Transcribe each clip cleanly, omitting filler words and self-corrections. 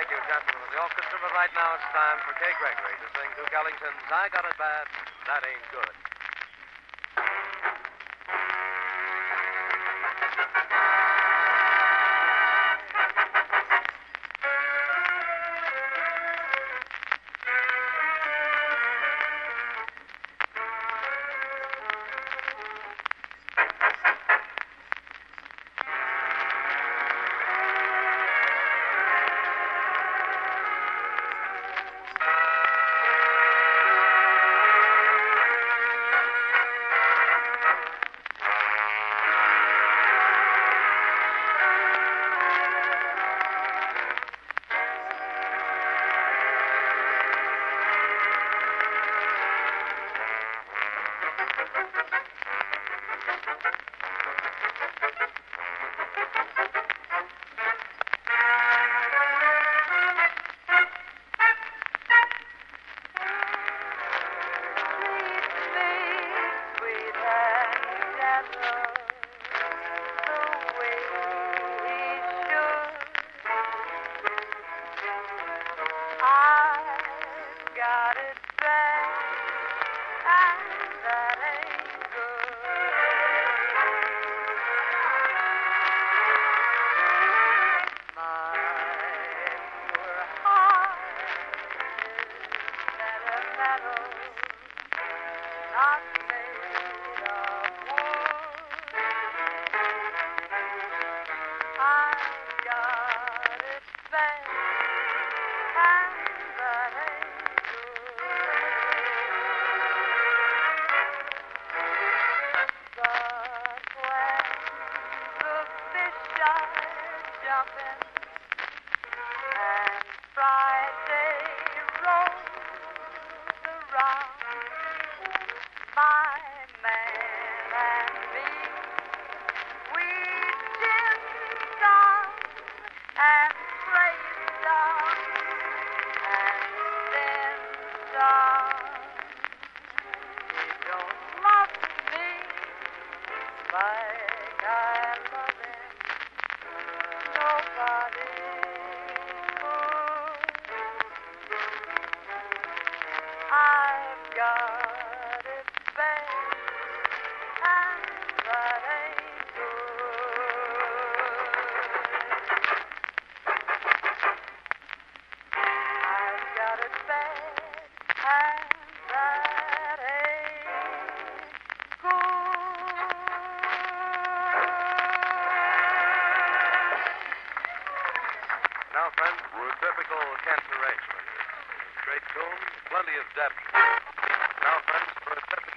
thank you, gentlemen of the orchestra. But right now it's time for Kay Gregory to sing Duke Ellington's I Got It Bad, That Ain't Good. Now, friends, we're a typical Kent arrangement. Great tune, plenty of depth. Now, friends, for a typical...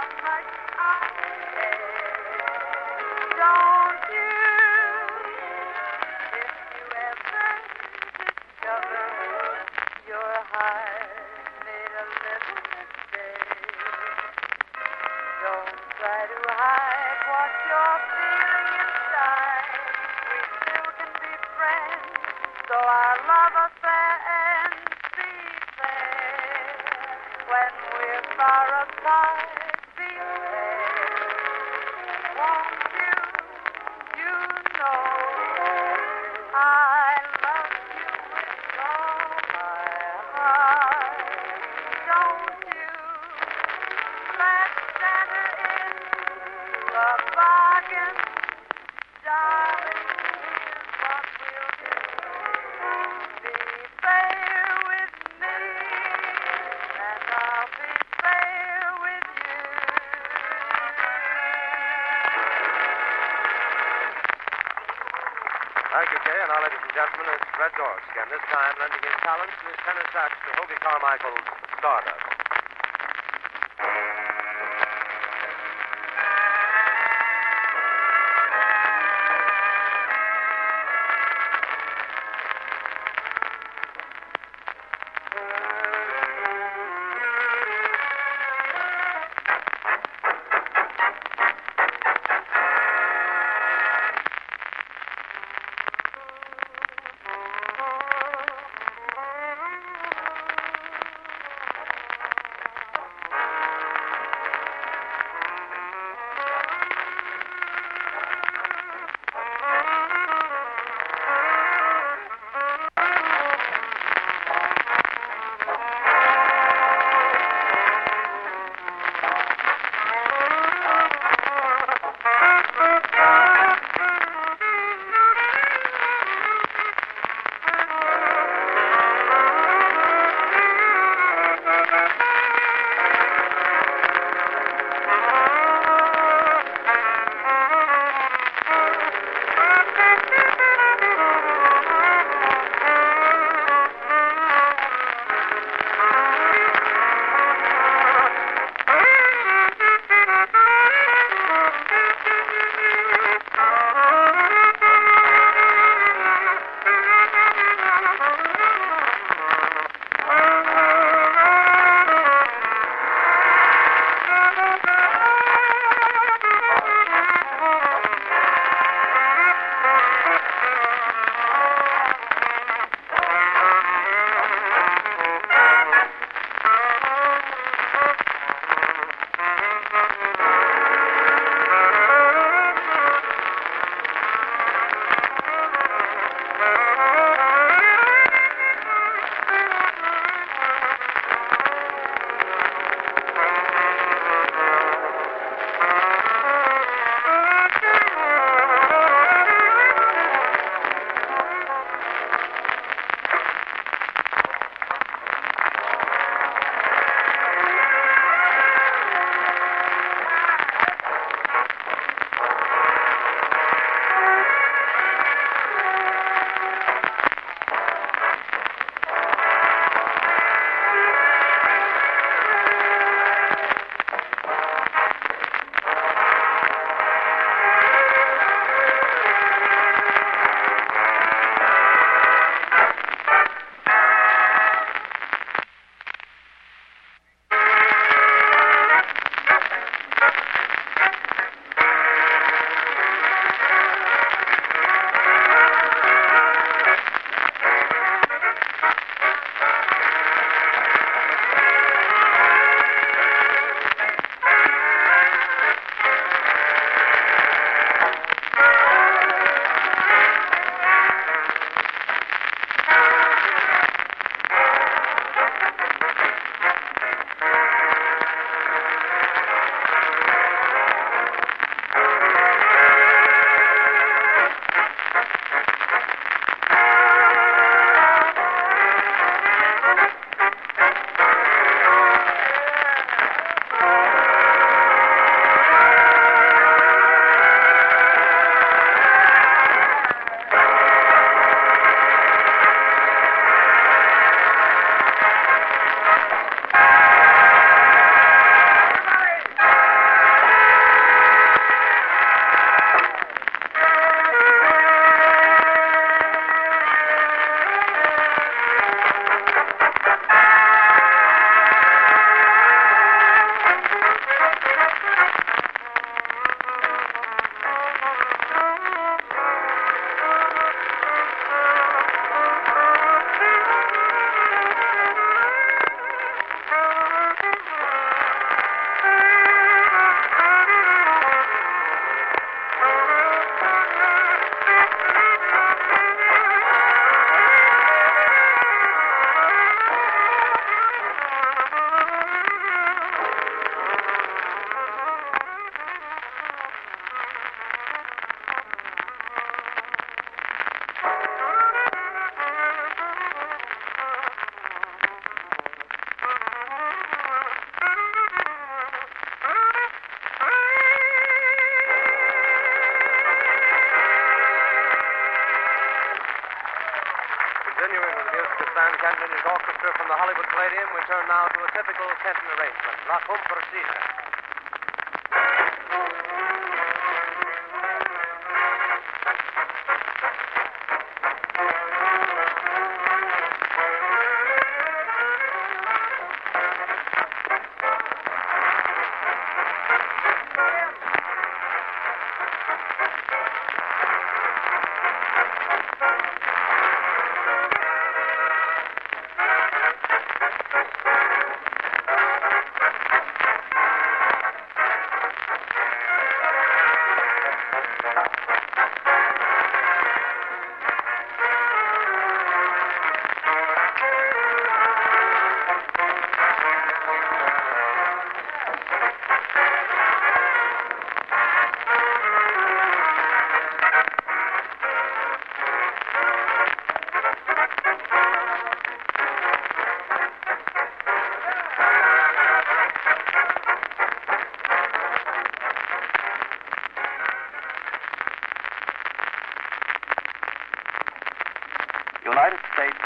much I care. Don't you? If you ever discover your heart made a little mistake, don't try to hide what you're feeling inside. We still can be friends, so our love affair ends. Be fair when we're far apart. Be fair, won't you? You know I love you with all my heart. Don't you? Let's enter into a bargain, darling. Here's what we'll do. Be fair with me, and I'll be fair with you. Thank you, Kay. And now, ladies and gentlemen, it's Fred Dorsk, and this time lending his talents and his tenor sax to Hobie Carmichael's Stardust. departure from the Hollywood Palladium, we turn now to a typical Kenton arrangement. La Compartida. United States,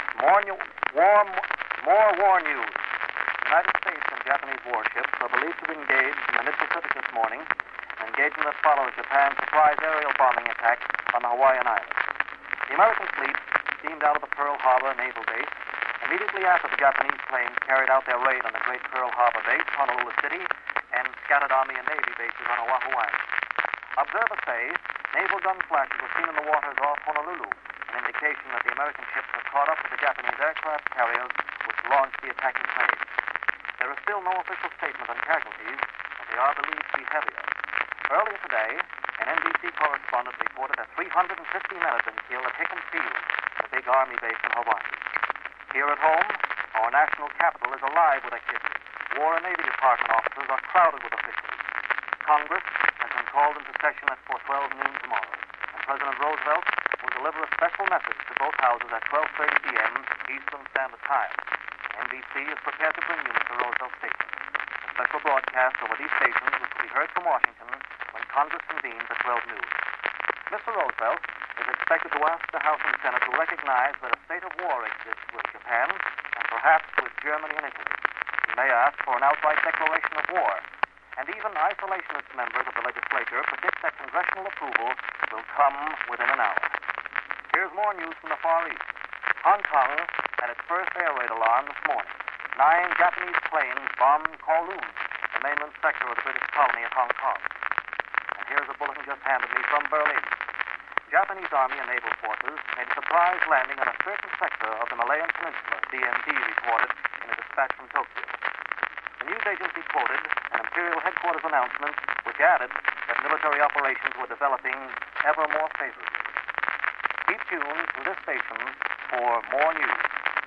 more war news. United States and Japanese warships are believed to have engaged in the mid-Pacific this morning, an engagement that follows Japan's surprise aerial bombing attack on the Hawaiian Islands. The American fleet steamed out of the Pearl Harbor Naval Base immediately after the Japanese planes carried out their raid on the great Pearl Harbor Base, Honolulu City, and scattered Army and Navy bases on Oahu Island. Observers say naval gun flashes were seen in the waters off Honolulu, an indication that the American ships have caught up with the Japanese aircraft carriers which launched the attacking planes. There is still no official statement on casualties, but they are believed to be heavier. Earlier today, an NBC correspondent reported that 350 men had been killed at Hickam Field, the big Army base in Hawaii. Here at home, our national capital is alive with activity. War and Navy Department offices are crowded with officials. Congress has been called into session for 12 noon tomorrow, and President Roosevelt will deliver a special message to both houses at 12:30 p.m. Eastern Standard Time. NBC is prepared to bring you Mr. Roosevelt's statement. A special broadcast over these stations, which will be heard from Washington when Congress convenes at 12 noon. Mr. Roosevelt is expected to ask the House and Senate to recognize that a state of war exists with Japan and perhaps with Germany and Italy. He may ask for an outright declaration of war, and even isolationist members of the legislature predict that congressional approval will come within an hour. Here's more news from the Far East. Hong Kong had its first air raid alarm this morning. 9 Japanese planes bombed Kowloon, the mainland sector of the British colony of Hong Kong. And here's a bulletin just handed me from Berlin. Japanese Army and Naval Forces made a surprise landing on a certain sector of the Malayan Peninsula, DMZ reported in a dispatch from Tokyo. The news agency quoted an Imperial Headquarters announcement which added that military operations were developing ever more favorably. Keep tuned to this station for more news.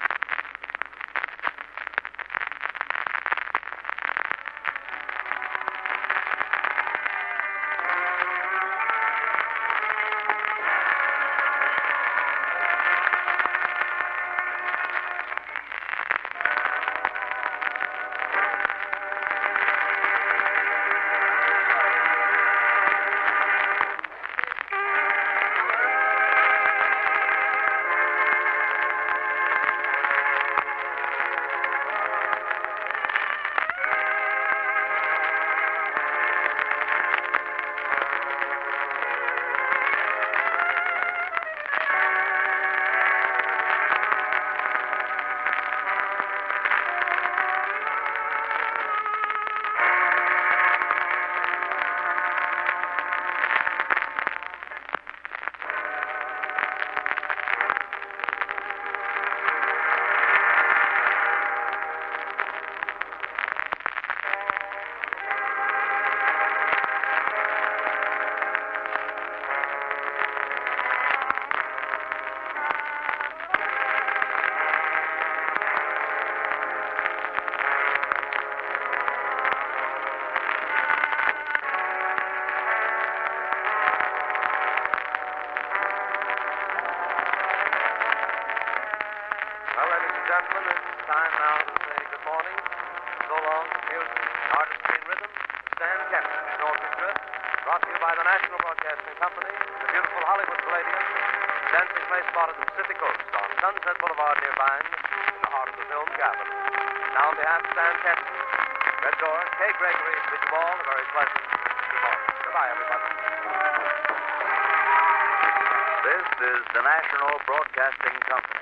Gentlemen, it's time now to say good morning. So long, music, artistry and rhythm. Stan Kenton, the orchestra, brought to you by the National Broadcasting Company, the beautiful Hollywood Palladium, densely placed spot at the Pacific Coast on Sunset Boulevard near Vine, in the heart of the film capital. Now on behalf of Stan Kenton, Red Door, Kay Gregory, bid you all a very pleasant good morning. Goodbye, everybody. This is the National Broadcasting Company.